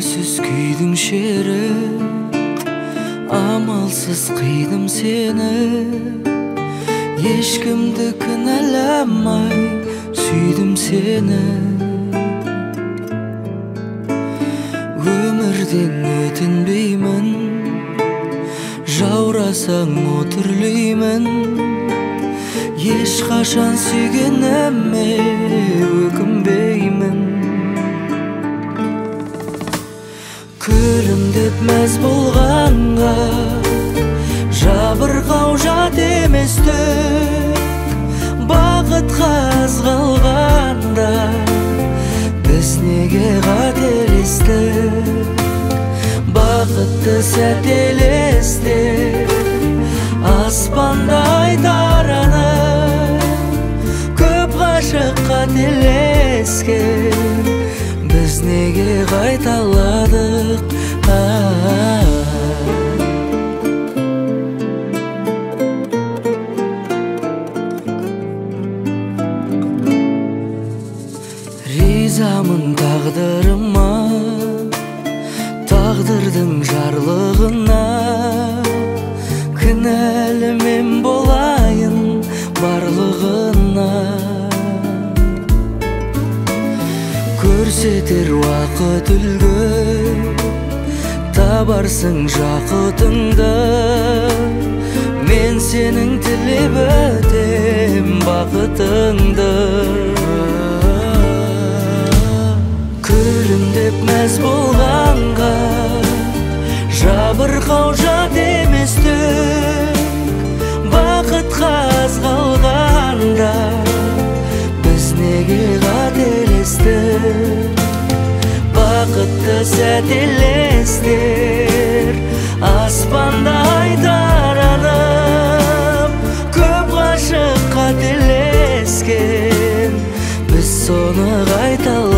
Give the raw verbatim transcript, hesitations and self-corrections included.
үнсіз күйдің шері, амалсыз қидым сені. Ешкімді кінәламай сүйдім сені. Өмірден өтінбеймін, жаурасаң отүрлеймін. Ешқашан сүйгеніме өкінбеймін. Күлімдеп мәз болғанға жабырқау жат емес түк. Бақытқа аз қалғанда біз неге қателестік? Бақытты сәт елестер аспандай таранып, көп ғашық қателескен біз неге қайталадық? Ризамын тағдырыма, тағдырдың жарлығына. Кінәлі мен болайын барлығына. Көрсетер уақыт үлгі, табарсың жақытыңды. Мен сенің тілеп өтем бақытыңды. Күлімдеп мәз болғанға жабырқау жат емес түк. Бақытқа аз қалғанда біз неге қателестік? Бақытты сәт елестер аспандай таранып, көп ғашық қателескен біз соны қайталап